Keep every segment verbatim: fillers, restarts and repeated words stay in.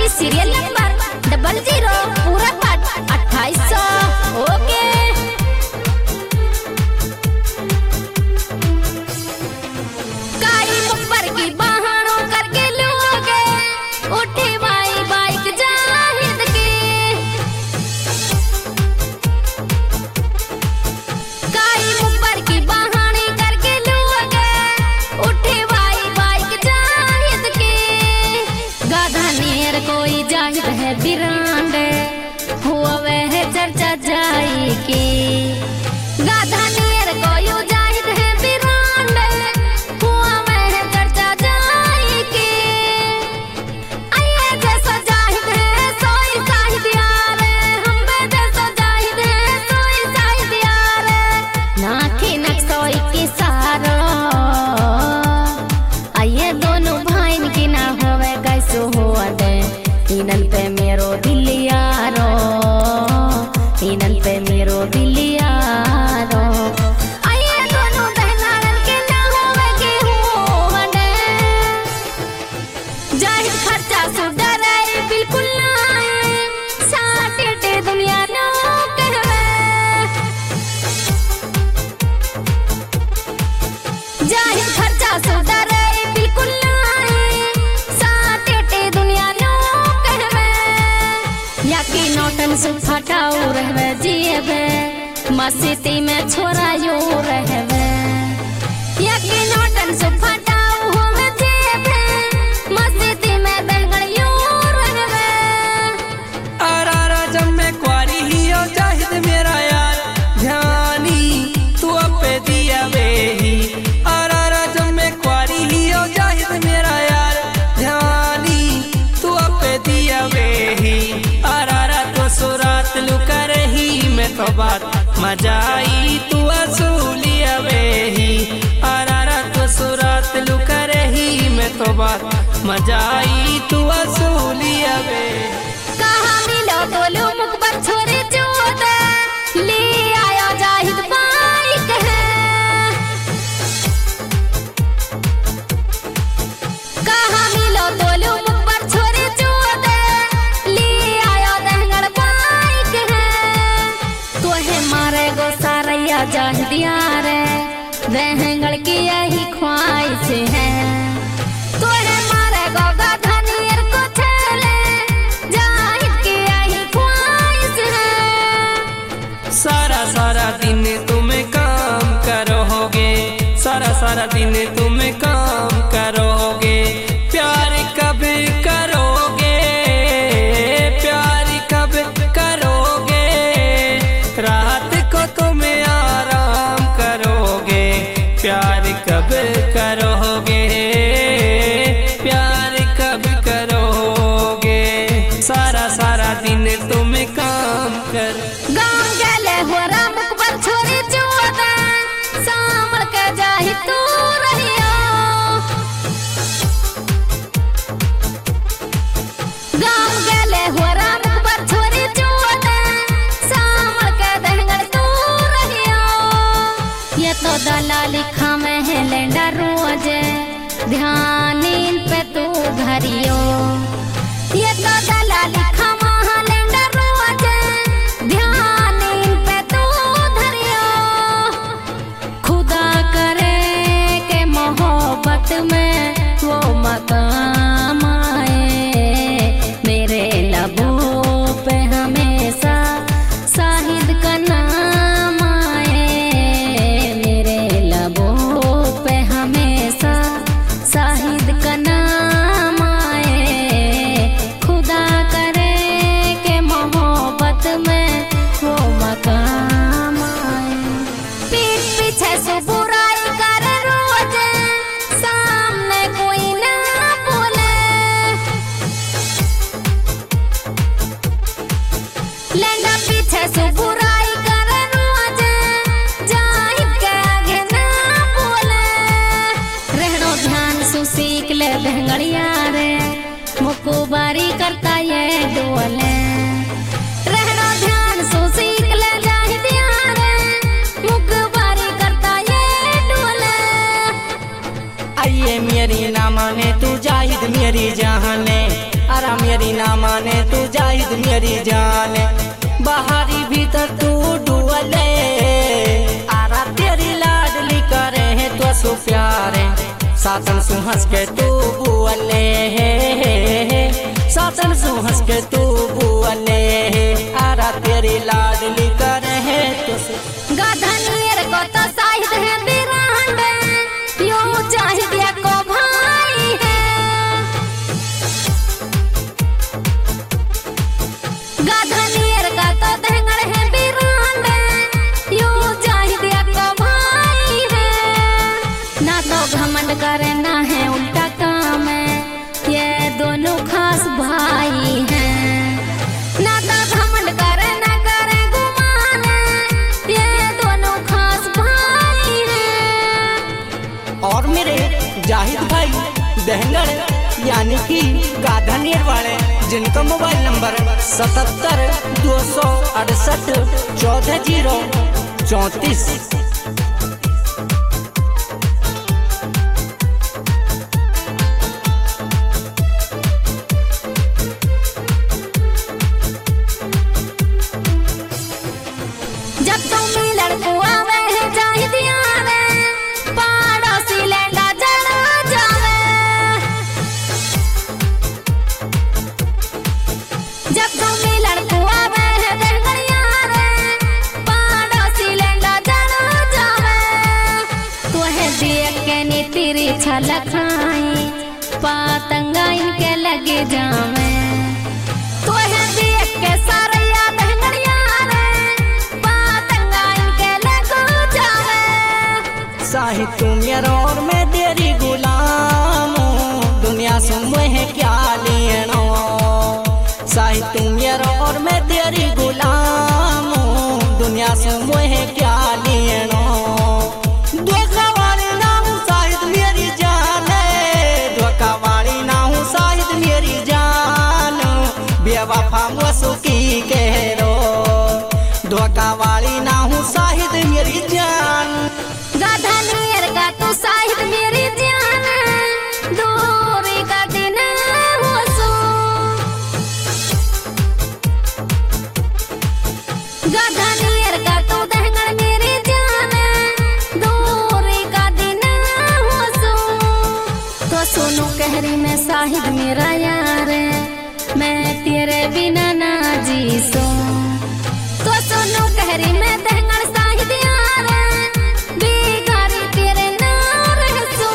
बाकी serial number double zero पूरा part अट्ठाईस सौ। ओके काई मुपर की बहानों करके लोगे उठे भाई बाइक जाहिद की। काई मुपर की बहाने करके लोगे उठे भाई बाइक जाहिद की। गाधा नेर कोई जाहिद है बिरांड हुआ वह चर्चा जाई की। गाधा नेर कोई जाहिद है बिरांड हुआ वह चर्चा जाई की। आये जैसा जाहिद है सोई शाहिद यार हम जैसा जाहिद है सोई शाहिद यार। नाखी नक्सोई की सारो आये दोनों भाइन की ना होवे कैसो हुआ दे। इनन पे मेरो दिल यारो इनन पे मेरो दिल यारो। आये दोनों बहनारन के ना होवे के हुआ दे। जाहिद खर्चा सु डरे बिल्कुल ना साटे दुनिया नो कहवे। जाहिद खर्चा सु डरे बिल्कुल ना साटे दुनिया नो कहवे। या की नोटन सु फटाऊ रहवे जीवे मस्ती में छोरा यो रहवे। या की नोटन सु फटाऊ होवे जीवे मस्ती में बेंगल यो रहवे। आरारा जब मैं क्वारी ही हो जाहिद मेरा यार ध्यानी तू अपे दिया वेही। आरारा जब मैं क्वारी ही हो जाहिद मेरा यार ध्यानी तू अपे दिया वेही। आरारा तो सुरात लुका रही मैं तो बात मजाई तू असूलिया वेही। आरारा तो सुरात लुका रही मैं तो बात मजाई तू असूलिया वेही। कहाँ मिलो बोलो मुकबर छोरे चोदा ले आया जाहिद बाइक है। कहाँ मिलो बोलो मुकबर छोरे चोदा ले आया दहंगड़ बाइक है। तो है मारे गो सारैया जाहिद यार दहंगड़ की यही ख्वाहिश है। तो है मारे गो गाधा नीर को छेले जाहिद की यही ख्वाहिश है। सारा सारा दिन तुम काम करोगे सारा सारा दिन तुम काम करोगे। प्यार कब करोगे प्यार कब करोगे। रात को तुम आराम करोगे प्यार कब करोगे। प्यार कब करोगे सारा सारा दिन तुम काम कर। गाँव गले हो राम मुकबर छोरी चोदा सांभल के जाहिद तू रहियो। गाँव गले हो राम मुकबर छोरी चोदा सांभल के दहंगड़ तू रहियो। ये तो दलाली खामे है लेंडा रोज ध्यान इन पे तू धरियो। ये तो दलाली खामा लेंडा रोज ध्यान इन पे तू धरियो। खुदा करे के मोहब्बत में वो मकाम आए मेरे लबों पे हमेशा शाहिद का नाम आए। मेरे लबों पे हमेशा शाहिद का नाम आए। खुदा करे के मोहब्बत में वो मकाम आए। पीठ पीछे से बुराई करे रोज सामने कोई ना बोले। लेंडा पीछे से बुराई करे रोज जाहिद के आगे ना बोले। रहनो ध्यान सु सीख ले दहंगड़िया रे मुकुबारी करता ये डोले। रहनो ध्यान सु सीख ले जाहिद यार मुकुबारी करता ये डोले। आइए मेरी ना माने तू जाहिद मेरी जाने अरा मेरी ना मेरी जान, बाहरी भीतर तू डुअले, आरा तेरी लाडली करे है तो सु प्यारे, सातन सु हंस के तू बुअले, सातन सु हंस के तू बुअले, आरा तेरी लाडली करे है तो सु। गाधनियर को तो साहिद है बिरांड, यो चाहिए को भाई है। गाधनियर का तो धंगड़ है बिरांड, यो चाहिए को भाई है। ना तो घमंड करे ना है उल्टा काम है, ये दोनों खास भाई हैं। ना तो घमंड करे ना करे गुमान, ये दोनों खास भाई हैं। और मेरे जाहिद भाई दहंगड़ यानी कि गाधनियर वाले, जिनका मोबाइल नंबर सतहत्तर दो सौ अड़सठ चौदह जीरो चौंतीस। जब तुम लड़को आवे है जाहिद यारे, पड़ोसी लैंडा जड़ा जावे। जब तुम लड़को आवे है दहंगड़ यारे, पड़ोसी लैंडा जड़ा जावे। तो है देख के नी तेरी छलक खाई, पतंगा इनके लगे जावे। तो है देख के सारे दहंगड़ यारे, पतंगा इनके लगो जावे। साहिद तू मेरा और मैं तेरी गुलाम, दुनिया से मुझे क्या लेना। साहिद तू मेरा और मैं तेरी गुलाम, दुनिया से मुझे क्या लेना। धोखा वाली ना हूँ साहिद मेरी जान, धोखा वाली ना हूँ साहिद मेरी जान, बेवफा मुसुकी कह रो। धोखा वाली ना हूँ साहिद मेरी जान। गाधनियर का तू साहिद मेरी जान, दूरी का दिन हो सो। गाधनियर का तू दहंगड़ मेरी जान, दूरी का दिन हो सो। तो सुनो कहरी में साहिद मेरा यार, मैं तेरे बिना ना जी सो। तो सुनो कहरी में दहंगड़ साहिद यार, बेगारी तेरे ना रह सो।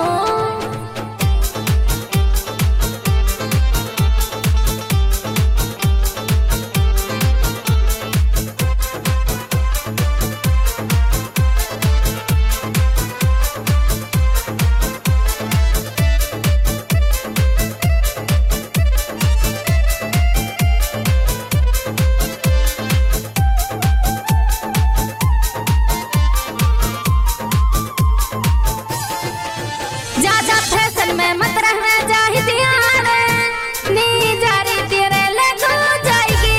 ज्यादा फैशन में मत रहना जाहिद यार, नी जारी तेरे लगो जाएगी।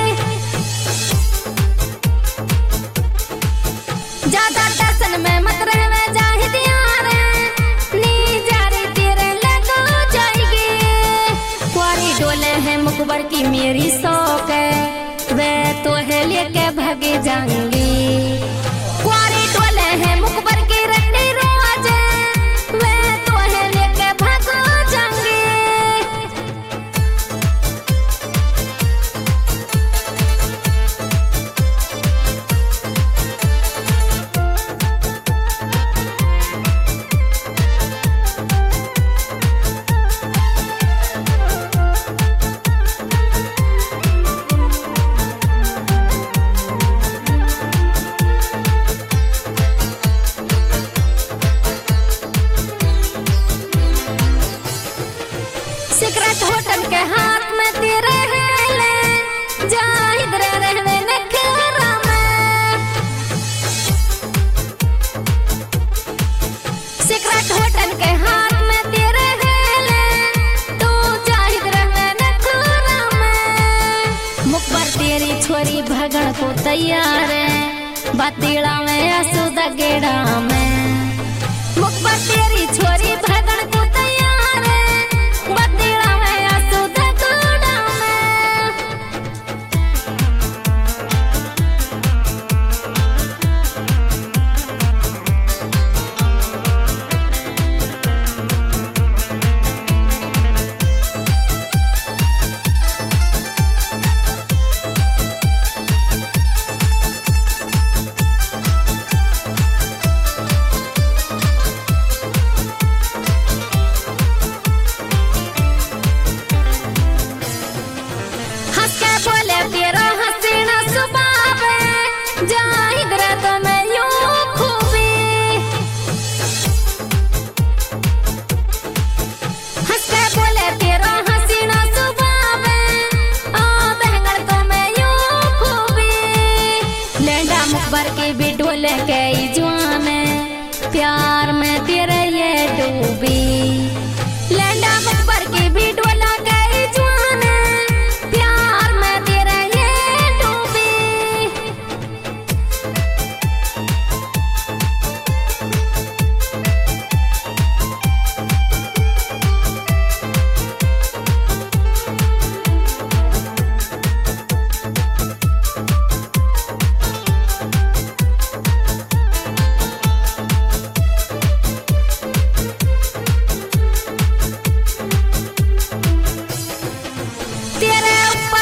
ज्यादा फैशन में मत रहना जाहिद यार, नी जारी तेरे लगो जाएगी। कुआरी डोले है मुकबर की मेरी शौक है, वे तो है लेके भागे जाएंगी। कुआरी डोले है मुकबर की रंडी रोज, वे तो है लेके भागो जाएंगे। सिगरेट होटल के हाथ में तेरे हेले, जाहिद रे रहवे नखरा में। सिगरेट होटल के हाथ में तेरे हेले, तू जाहिद रहवे नखरा में। मुकबर तेरी छोरी भगड़ को तैयार है, बातीड़ा में असुदा गेड़ा में। मुकबर तेरी छोरी भगड़ को तैयार है, बातीड़ा में असुदा गेड़ा में।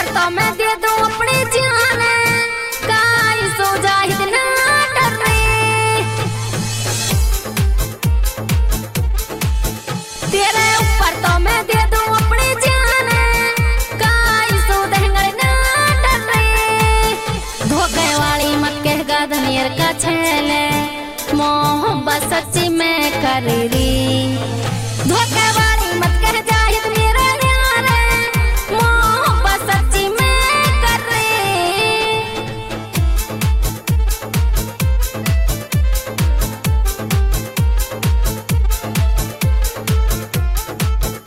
तो मैं दे दूं अपनी जान।